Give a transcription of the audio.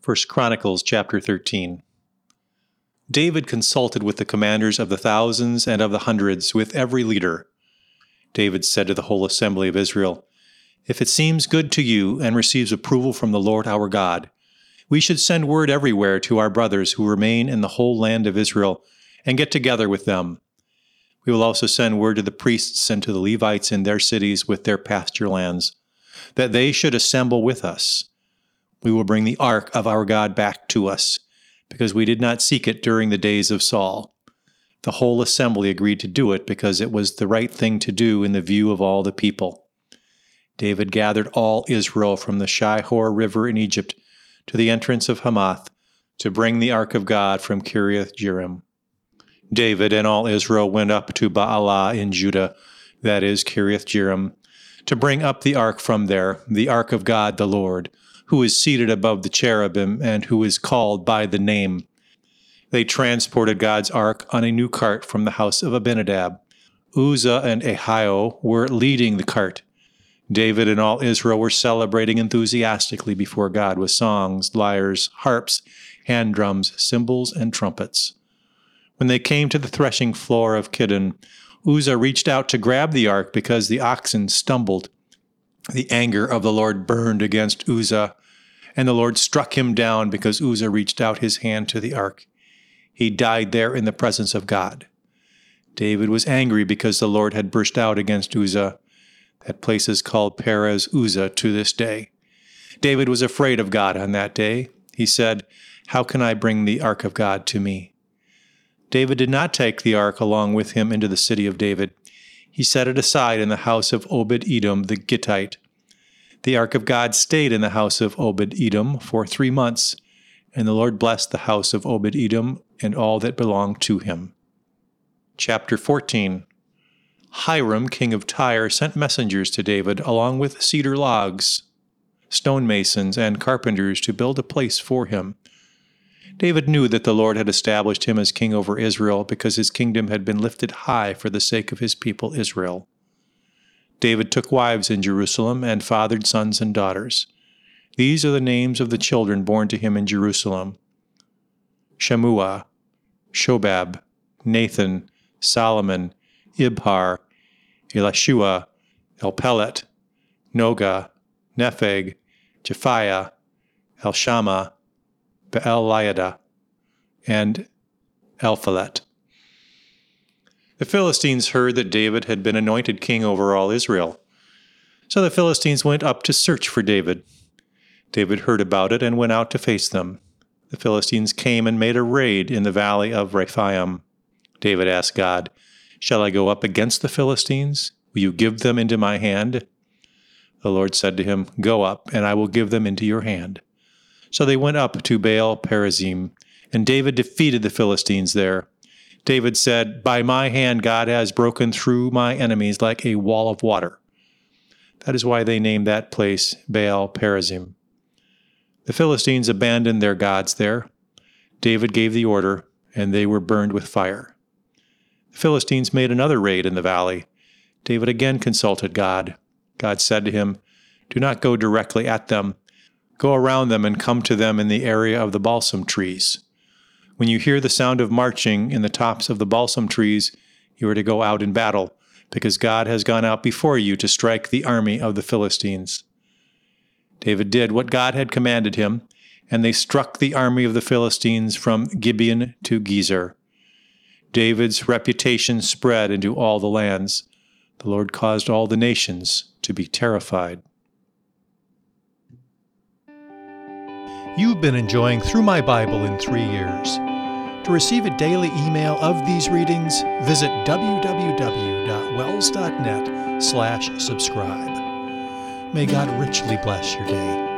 1 Chronicles chapter 13. David consulted with the commanders of the thousands and of the hundreds, with every leader. David said to the whole assembly of Israel, "If it seems good to you and receives approval from the Lord our God, we should send word everywhere to our brothers who remain in the whole land of Israel and get together with them. We will also send word to the priests and to the Levites in their cities with their pasture lands, that they should assemble with us. We will bring the ark of our God back to us, because we did not seek it during the days of Saul." The whole assembly agreed to do it because it was the right thing to do in the view of all the people. David gathered all Israel from the Shihor River in Egypt to the entrance of Hamath to bring the ark of God from Kiriath-Jearim. David and all Israel went up to Baalah in Judah, that is, Kiriath-Jearim, to bring up the ark from there, the ark of God the Lord, who is seated above the cherubim and who is called by the name. They transported God's ark on a new cart from the house of Abinadab. Uzzah and Ahio were leading the cart. David and all Israel were celebrating enthusiastically before God with songs, lyres, harps, hand drums, cymbals, and trumpets. When they came to the threshing floor of Kidon, Uzzah reached out to grab the ark because the oxen stumbled. The anger of the Lord burned against Uzzah, and the Lord struck him down because Uzzah reached out his hand to the ark. He died there in the presence of God. David was angry because the Lord had burst out against Uzzah. That place is called Perez Uzzah to this day. David was afraid of God on that day. He said, "How can I bring the ark of God to me?" David did not take the ark along with him into the city of David. He set it aside in the house of Obed-Edom the Gittite. The ark of God stayed in the house of Obed-Edom for 3 months, and the Lord blessed the house of Obed-Edom and all that belonged to him. Chapter 14. Hiram, king of Tyre, sent messengers to David along with cedar logs, stonemasons, and carpenters to build a place for him. David knew that the Lord had established him as king over Israel because his kingdom had been lifted high for the sake of his people Israel. David took wives in Jerusalem and fathered sons and daughters. These are the names of the children born to him in Jerusalem: Shammua, Shobab, Nathan, Solomon, Ibhar, Elishua, Elpelet, Noga, Nepheg, Japhiah, Elshama, Baal-Liada, and Elphalet. The Philistines heard that David had been anointed king over all Israel. So the Philistines went up to search for David. David heard about it and went out to face them. The Philistines came and made a raid in the valley of Rephaim. David asked God, "Shall I go up against the Philistines? Will you give them into my hand?" The Lord said to him, "Go up, and I will give them into your hand." So they went up to Baal-Perazim, and David defeated the Philistines there. David said, "By my hand God has broken through my enemies like a wall of water." That is why they named that place Baal-Perazim. The Philistines abandoned their gods there. David gave the order, and they were burned with fire. The Philistines made another raid in the valley. David again consulted God. God said to him, "Do not go directly at them. Go around them and come to them in the area of the balsam trees. When you hear the sound of marching in the tops of the balsam trees, you are to go out in battle, because God has gone out before you to strike the army of the Philistines." David did what God had commanded him, and they struck the army of the Philistines from Gibeon to Gezer. David's reputation spread into all the lands. The Lord caused all the nations to be terrified. You've been enjoying Through My Bible in 3 Years. To receive a daily email of these readings, visit www.wells.net/subscribe. May God richly bless your day.